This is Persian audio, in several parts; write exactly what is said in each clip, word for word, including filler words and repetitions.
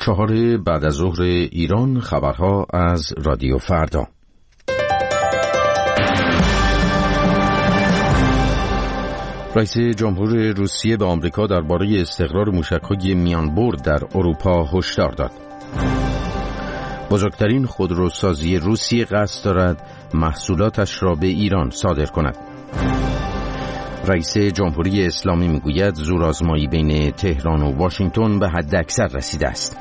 چهار بعد از ظهر ایران، خبرها از رادیو فردا. رئیس جمهور روسیه به آمریکا درباره استقرار موشک‌های میانبرد در اروپا هشدار داد. بزرگترین خودروسازی روسیه قصد دارد محصولاتش را به ایران صادر کند. رئیس جمهوری اسلامی میگوید زورآزمایی بین تهران و واشنگتن به حد اکثر رسیده است.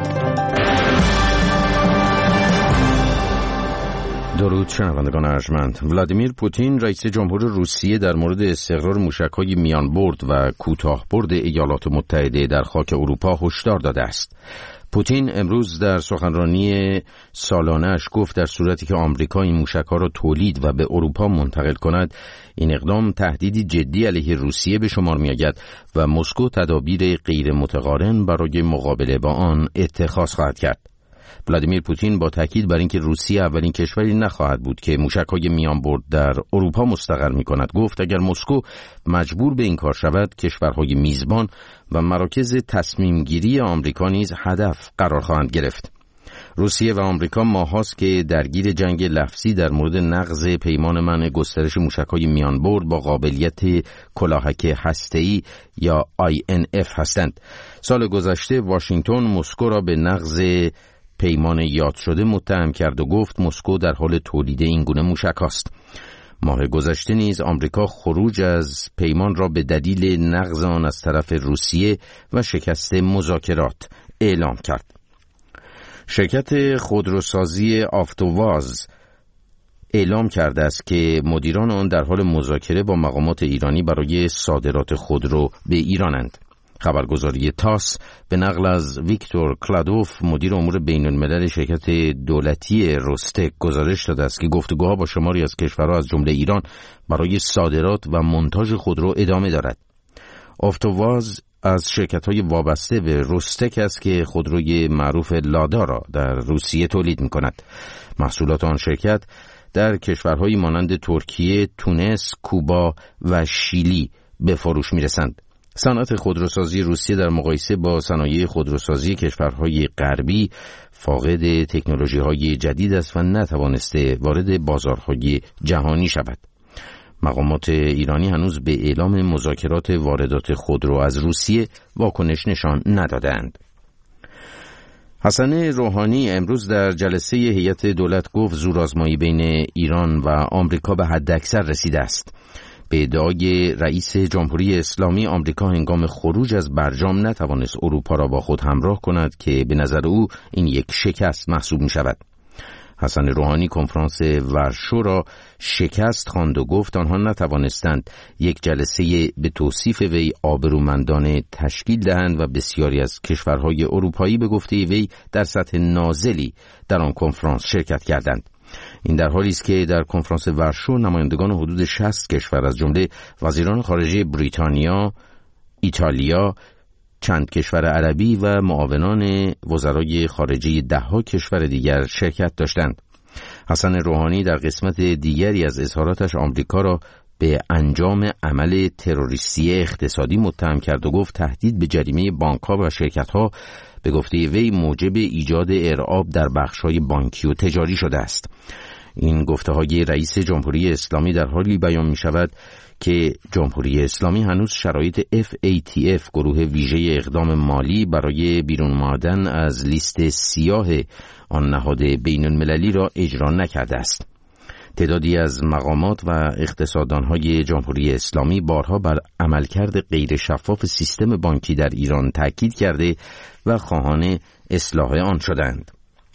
درود شنوندگان ارجمند. ولادیمیر پوتین رئیس جمهور روسیه در مورد استقرار موشک‌های میانبرد و کوتاه‌برد ایالات متحده در خاک اروپا هشدار داده است. پوتین امروز در سخنرانی سالانه‌اش گفت در صورتی که آمریکا این موشک‌ها را تولید و به اروپا منتقل کند، این اقدام تهدیدی جدی علیه روسیه به شمار می‌آید و مسکو تدابیر غیر متقارن برای مقابله با آن اتخاذ خواهد کرد. ولادیمیر پوتین با تاکید بر اینکه روسیه اولین کشوری نخواهد بود که موشک‌های میانبرد در اروپا مستقر می‌کند گفت اگر مسکو مجبور به این کار شود، کشورهای میزبان و مراکز تصمیم‌گیری آمریکا نیز هدف قرار خواهند گرفت. روسیه و آمریکا ماهاست که درگیر جنگ لفظی در مورد نقض پیمان منع گسترش موشک‌های میانبرد با قابلیت کلاهک هسته‌ای یا آی ان اف هستند. سال گذشته واشنگتن مسکو را به نقض پیمان یاد شده متهم کرد و گفت مسکو در حال تولید این گونه موشک است. ماه گذشته نیز آمریکا خروج از پیمان را به دلیل نقض آن از طرف روسیه و شکست مذاکرات اعلام کرد. شرکت خودروسازی آفتوواز اعلام کرده است که مدیران آن در حال مذاکره با مقامات ایرانی برای صادرات خودرو به ایرانند. خبرگزاری تاس به نقل از ویکتور کلادوف مدیر امور بین الملل شرکت دولتی روستک گزارش داده است که گفتگوها با شماری از کشورها از جمله ایران برای صادرات و مونتاژ خودرو ادامه دارد. آفتوواز از شرکت‌های وابسته به روستک است که خودروی معروف لادا را در روسیه تولید می‌کند. محصولات آن شرکت در کشورهایی مانند ترکیه، تونس، کوبا و شیلی به فروش می‌رسند. صنعت خودروسازی روسیه در مقایسه با صنایع خودروسازی کشورهای غربی فاقد تکنولوژی‌های جدید است و نتوانسته وارد بازارهای جهانی شود. مقامات ایرانی هنوز به اعلام مذاکرات واردات خودرو از روسیه واکنش نشان ندادند. حسن روحانی امروز در جلسه هیئت دولت گفت زورآزمایی بین ایران و آمریکا به حداکثر رسیده است. به ادعای رئیس جمهوری اسلامی آمریکا هنگام خروج از برجام نتوانست اروپا را با خود همراه کند که به نظر او این یک شکست محسوب می شود. حسن روحانی کنفرانس ورشو را شکست خواند و گفت آنها نتوانستند یک جلسه به توصیف وی آبرومندانه تشکیل دهند و بسیاری از کشورهای اروپایی به گفته وی در سطح نازلی در آن کنفرانس شرکت کردند. این در حالی است که در کنفرانس ورشو نمایندگان حدود شصت کشور از جمله وزیران خارجه بریتانیا، ایتالیا، چند کشور عربی و معاونان وزرای خارجه ده‌ها کشور دیگر شرکت داشتند. حسن روحانی در قسمت دیگری از اظهاراتش آمریکا را به انجام عمل تروریستی اقتصادی متهم کرد و گفت تهدید به جریمه بانک‌ها و شرکت‌ها به گفته وی موجب ایجاد ارعاب در بخش‌های بانکی و تجاری شده است. این گفته‌های رئیس جمهوری اسلامی در حالی بیان می‌شود که جمهوری اسلامی هنوز شرایط اف ای تی اف گروه ویژه اقدام مالی برای بیرون آمدن از لیست سیاه آن نهاد بین المللی را اجرا نکرده است. تعدادی از مقامات و اقتصاددان‌های جمهوری اسلامی بارها بر عملکرد غیر شفاف سیستم بانکی در ایران تاکید کرده و خواهان اصلاح آن شدند.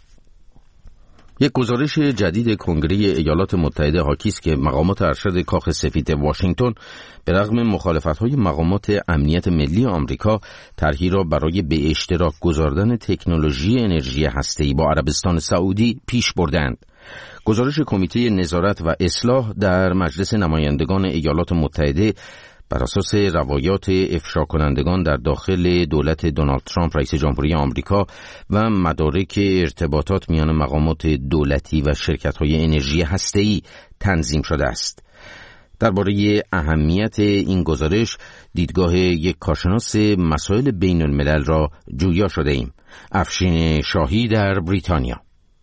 یک گزارش جدید کنگره ایالات متحده حاکی است که مقامات ارشد کاخ سفید واشنگتن به رغم مخالفت‌های مقامات امنیت ملی آمریکا طرحی را برای به اشتراک گذاردن تکنولوژی انرژی هسته‌ای با عربستان سعودی پیش بردند. گزارش کمیته نظارت و اصلاح در مجلس نمایندگان ایالات متحده بر اساس روایات افشا کنندگان در داخل دولت دونالد ترامپ رئیس جمهوری آمریکا و مدارک ارتباطات میان مقامات دولتی و شرکت‌های انرژی هسته‌ای تنظیم شده است. درباره اهمیت این گزارش دیدگاه یک کارشناس مسائل بین الملل را جویا شده ایم. افشین شاهی در بریتانیا.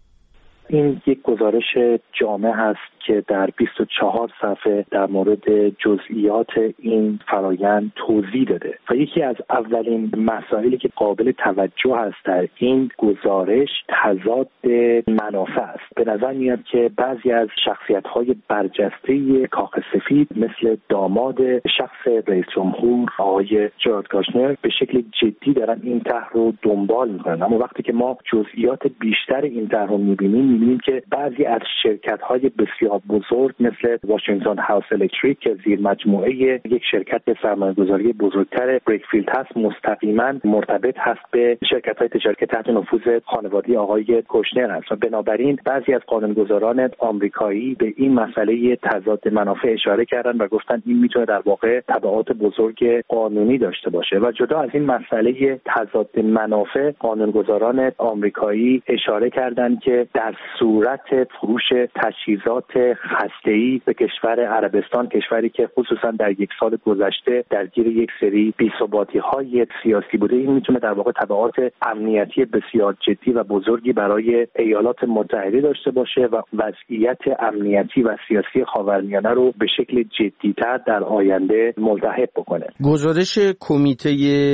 این یک گزارش جامع هست که در بیست و چهار صفحه در مورد جزئیات این فرایند توضیح داده و یکی از اولین مسائلی که قابل توجه است در این گزارش تضاد منافع است. به نظر میاد که بعضی از شخصیت‌های برجسته کاخ سفید مثل داماد شخص رئیس جمهور آقای جارد کاشنر به شکل جدی دارن این طرح رو دنبال میکنن، اما وقتی که ما جزئیات بیشتر این طرح رو میبینیم میبینیم که بعضی از شرکت‌های بسیار بزرگ مثل واشنگتن هاوس الکتریک که زیر مجموعه یک شرکت سرمایه‌گذاری بزرگتر بریکفیلد هست مستقیما مرتبط هست به شرکت‌های تجاری که تحت نفوذ خانواده آقای کوشنر هست و بنابراین بعضی از قانونگذاران آمریکایی به این مسئله تضاد منافع اشاره کردن و گفتن این میتونه در واقع تبعات بزرگ قانونی داشته باشه و جدا از این مسئله تضاد منافع قانونگذاران آمریکایی اشاره کردند که در صورت فروش تجهیزات هسته‌ای به کشور عربستان، کشوری که خصوصا در یک سال گذشته درگیر یک سری بی‌ثباتی‌های سیاسی بوده، این میتونه در واقع تبعات امنیتی بسیار جدی و بزرگی برای ایالات متحده داشته باشه و وضعیت امنیتی و سیاسی خاورمیانه رو به شکل جدی‌تر در آینده ملتهب بکنه. گزارش کمیته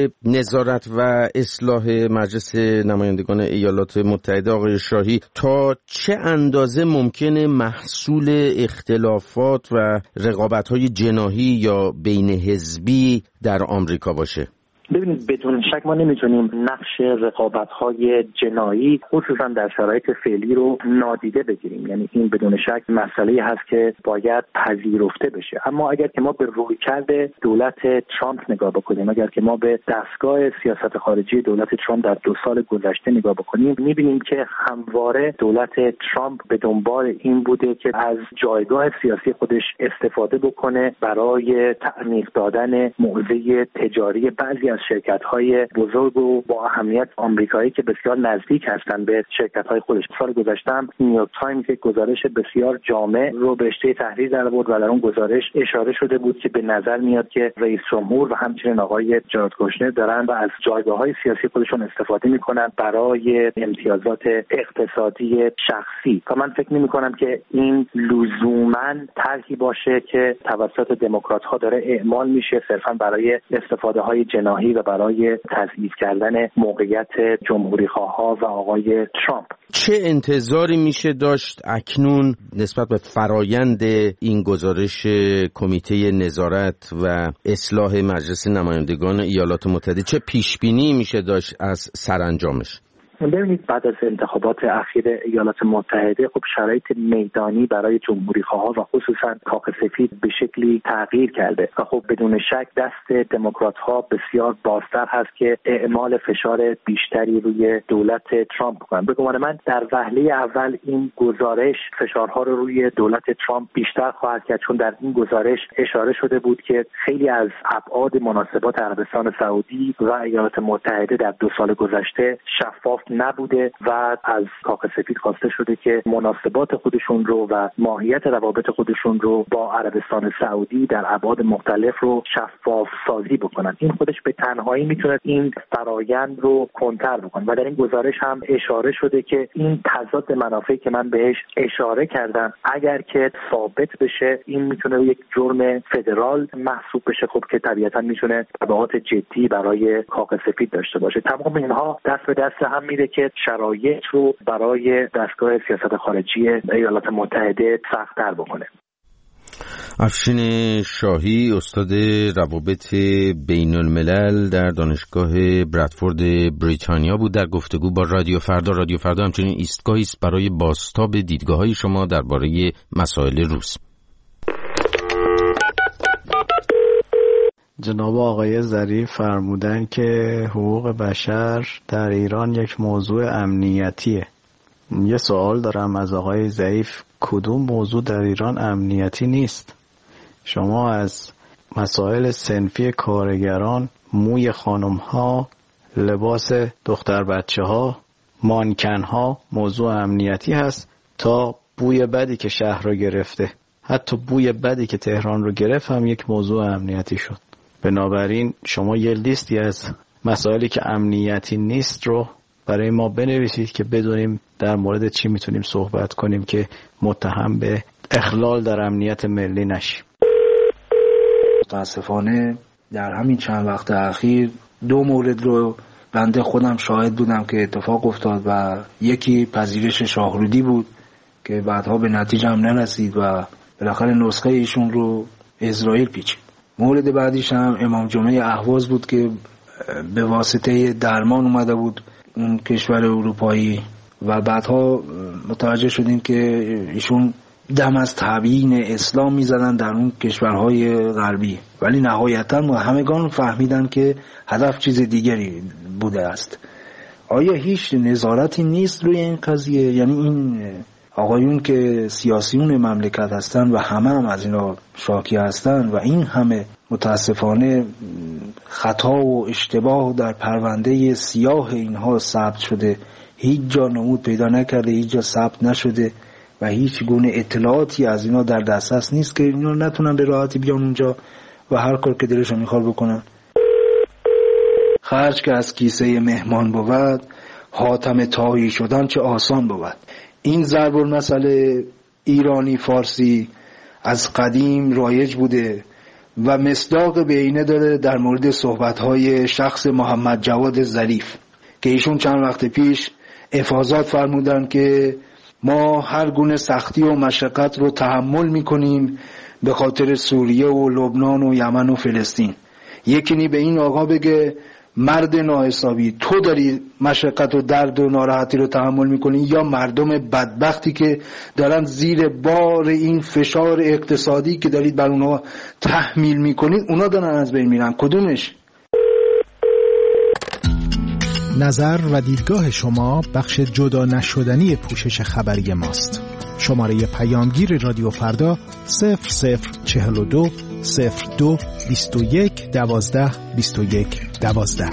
نظارت و اصلاح مجلس نمایندگان ایالات متحده آقای شاهی تا چه اندازه ممکنه محصول اختلافات و رقابت‌های جناحی یا بین حزبی در آمریکا باشه؟ ببینید بدون شک ما نمیتونیم نقش رقابت‌های جنایی خصوصا در شرایط فعلی رو نادیده بگیریم، یعنی این بدون شک مسئله هست که باید پذیرفته بشه. اما اگر که ما به رویکرد دولت ترامپ نگاه بکنیم، اگر که ما به دستگاه سیاست خارجی دولت ترامپ در دو سال گذشته نگاه بکنیم، میبینیم که همواره دولت ترامپ به دنبال این بوده که از جایگاه سیاسی خودش استفاده بکنه برای تعمیق دادن موضع تجاری بعضی از شرکت‌های بزرگ و با اهمیت آمریکایی که بسیار نزدیک هستند به شرکت‌های خودش. سال گذشته نیویورک تایمز یک گزارش بسیار جامع رو به رشته تحریر در آورد و در اون گزارش اشاره شده بود که به نظر میاد که رئیس جمهور و همچنین آقای جارد کوشنر دارن و از جایگاه‌های سیاسی خودشون استفاده می‌کنن برای امتیازات اقتصادی شخصی. و من فکر نمی‌کنم که این لزوماً طرحی باشه که توسط دموکرات‌ها داره اعمال میشه صرفاً برای استفاده‌های جناحی و برای تضعیف کردن موقعیت جمهوری خواها و آقای ترامپ. چه انتظاری میشه داشت اکنون نسبت به فرایند این گزارش کمیته نظارت و اصلاح مجلس نمایندگان ایالات متحده؟ چه پیشبینی میشه داشت از سرانجامش؟ ببینید بعد از انتخابات اخیر ایالات متحده خب شرایط میدانی برای جمهوری خواها و خصوصا کاخ سفید به شکلی تغییر کرده و خب بدون شک دست دموکرات ها بسیار بازتر هست که اعمال فشار بیشتری روی دولت ترامپ کنند. به گمان من در وهله اول این گزارش فشارها رو روی دولت ترامپ بیشتر خواهد کرد، چون در این گزارش اشاره شده بود که خیلی از ابعاد مناسبات عربستان سعودی و ایالات متحده در دو سال گذشته شفاف نبوده و از کاخ سفید خواسته شده که مناسبات خودشون رو و ماهیت روابط خودشون رو با عربستان سعودی در ابعاد مختلف رو شفاف سازی بکنن. این خودش به تنهایی میتونه این فرایند رو کنتر بکنه و در این گزارش هم اشاره شده که این تضاد منافعی که من بهش اشاره کردم اگر که ثابت بشه این میتونه یک جرم فدرال محسوب بشه، خب که طبیعتا میتونه تبعات جدی برای کاخ سفید داشته باشه. تمام اینها دست به دست هم میره که شرایط رو برای دستگاه سیاست خارجی ایالات متحده سخت‌تر بکنه. افشین شاهی، استاد روابط بین الملل در دانشگاه برادفورد بریتانیا بود در گفتگو با رادیو فردا. رادیو فردا همچنین ایستگاهی است برای بازتاب دیدگاه‌های شما درباره مسائل روز. جناب آقای ظریف فرمودن که حقوق بشر در ایران یک موضوع امنیتیه. یه سوال دارم از آقای ظریف، کدوم موضوع در ایران امنیتی نیست؟ شما از مسائل صنفی کارگران، موی خانم ها، لباس دختر بچه ها، مانکن ها موضوع امنیتی هست تا بوی بدی که شهر رو گرفته. حتی بوی بدی که تهران رو گرفت هم یک موضوع امنیتی شد. بنابراین شما یه لیستی از مسائلی که امنیتی نیست رو برای ما بنویسید که بدونیم در مورد چی میتونیم صحبت کنیم که متهم به اخلال در امنیت ملی نشیم. متاسفانه در همین چند وقت اخیر دو مورد رو بنده خودم شاهد بودم که اتفاق افتاد و یکی پذیرش شاهرودی بود که بعدها به نتیجه هم نرسید و بالاخره نسخه ایشون رو اسرائیل پیچید. مورد بعدیش هم امام جمعه اهواز بود که به واسطه درمان اومده بود اون کشور اروپایی و بعدها متوجه شدیم که ایشون دم از تبیین اسلام میزدن در اون کشورهای غربی، ولی نهایتا همگان فهمیدن که هدف چیز دیگری بوده است. آیا هیچ نظارتی نیست روی این قضیه؟ یعنی این آقایون که سیاسیون مملکت هستن و همه هم از اینا شاکی هستن و این همه متاسفانه خطا و اشتباه در پرونده سیاه اینها ثبت شده، هیچ جا نمود پیدا نکرده، هیچ جا ثبت نشده و هیچ گونه اطلاعاتی از اینا در دسترس نیست که اینا نتونن به راحتی بیان اونجا و هر کار که دلشون میخواد بکنن. خرج که از کیسه مهمان بود، حاتم طایی شدن چه آسان بود. این ضرب المثل ایرانی فارسی از قدیم رایج بوده و مصداق بینه داره در مورد صحبت‌های شخص محمد جواد ظریف که ایشون چند وقت پیش افاضات فرمودن که ما هر گونه سختی و مشقت رو تحمل میکنیم به خاطر سوریه و لبنان و یمن و فلسطین. یکی نی به این آقا بگه مرد ناحسابی، تو داری مشقت و درد و ناراحتی رو تحمل میکنی یا مردم بدبختی که دارن زیر بار این فشار اقتصادی که دارید بر اونها تحمیل میکنید اونا دارن از بین میرن؟ کدومش؟ نظر و دیدگاه شما بخش جدا نشدنی پوشش خبری ماست. شماره پیامگیر رادیو فردا صفر صفر چهل و دو صفر دو بیست و یک دوازده بیست و یک دوازده.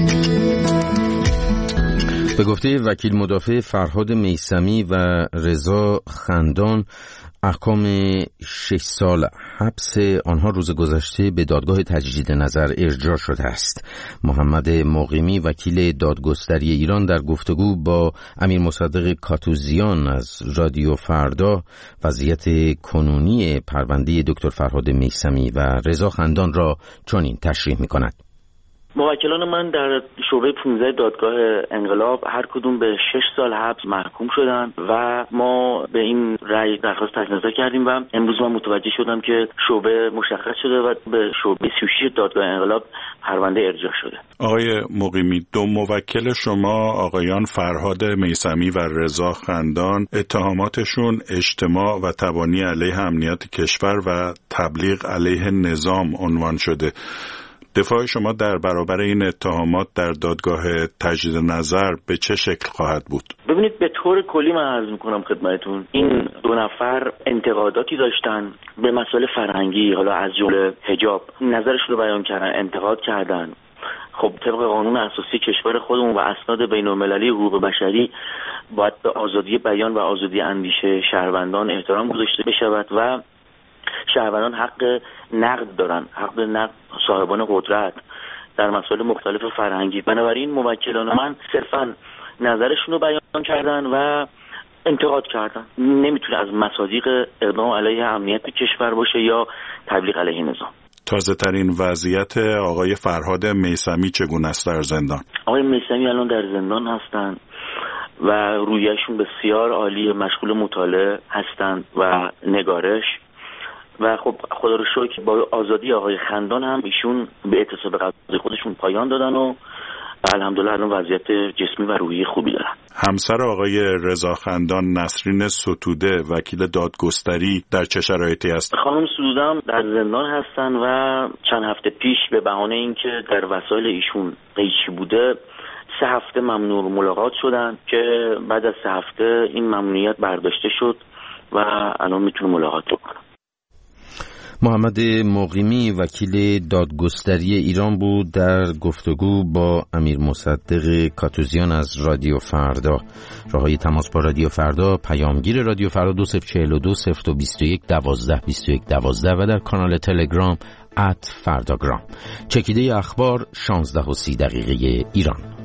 به گفته وکیل مدافع فرهاد میثمی و رضا خندان، احکام شش سال حبس آنها روز گذشته به دادگاه تجدید نظر ارجاع شده است. محمد مقیمی وکیل دادگستری ایران در گفتگو با امیر مصدق کاتوزیان از رادیو فردا وضعیت کنونی پرونده دکتر فرهاد میثمی و رضا خندان را چنین تشریح می‌کند. موکلان من در شعبه پانزده دادگاه انقلاب هر کدوم به شش سال حبس محکوم شدن و ما به این رأی درخواست تجدید نظر کردیم و امروز من متوجه شدم که شعبه مشخص شده و به شعبه سی و شش دادگاه انقلاب پرونده ارجاع شده. آقای مقیمی، دو موکل شما آقایان فرهاد میثمی و رضا خندان اتهاماتشون اجتماع و تبانی علیه امنیت کشور و تبلیغ علیه نظام عنوان شده. دفاع شما در برابر این اتهامات در دادگاه تجدید نظر به چه شکل خواهد بود؟ ببینید، به طور کلی من عرض میکنم خدمتتون، این دو نفر انتقاداتی داشتن به مسائل فرهنگی، حالا از جمله حجاب، نظرشون رو بیان کردن، انتقاد کردن. خب طبق قانون اساسی کشور خودمون و اسناد بین‌المللی حقوق بشری باید به آزادی بیان و آزادی اندیشه شهروندان احترام گذاشته بشود و شهروندان حق نقد دارن، حق نقد صاحبان قدرت در مسائل مختلف فرهنگی. بنابراین موکلان من صرفاً نظرشون رو بیان کردن و انتقاد کردن. نمیتونه از مصادیق اقدام علیه امنیت کشور باشه یا تبلیغ علیه نظام. تازه ترین وضعیت آقای فرهاد میثمی چگونه است در زندان؟ آقای میثمی الان در زندان هستن و رویشون بسیار عالی، مشغول مطالعه هستند و نگارش. و خب خدا رو شکر با آزادی آقای خندان هم ایشون به اعتصاب قضایی خودشون پایان دادن و الحمدلله الان وضعیت جسمی و روحی خوبی دارن. همسر آقای رضا خندان نسرین ستوده وکیل دادگستری در چه شرایطی است؟ خانم ستوده هم در زندان هستن و چند هفته پیش به بهانه اینکه در وسایل ایشون قیچی بوده سه هفته ممنوع ملاقات شدن که بعد از سه هفته این ممنوعیت برداشته شد و الان میتونه ملاقات بکنه. محمد مقیمی وکیل دادگستری ایران بود در گفتگو با امیر مصدق کاتوزیان از رادیو فردا. راههای تماس با رادیو فردا: پیامگیر رادیو فردا دو صفر چهل و دو صفر دو بیست و یک دوازده بیست و یک دوازده و در کانال تلگرام ات فرداگرام. چکیده اخبار شانزده و سی دقیقه ایران.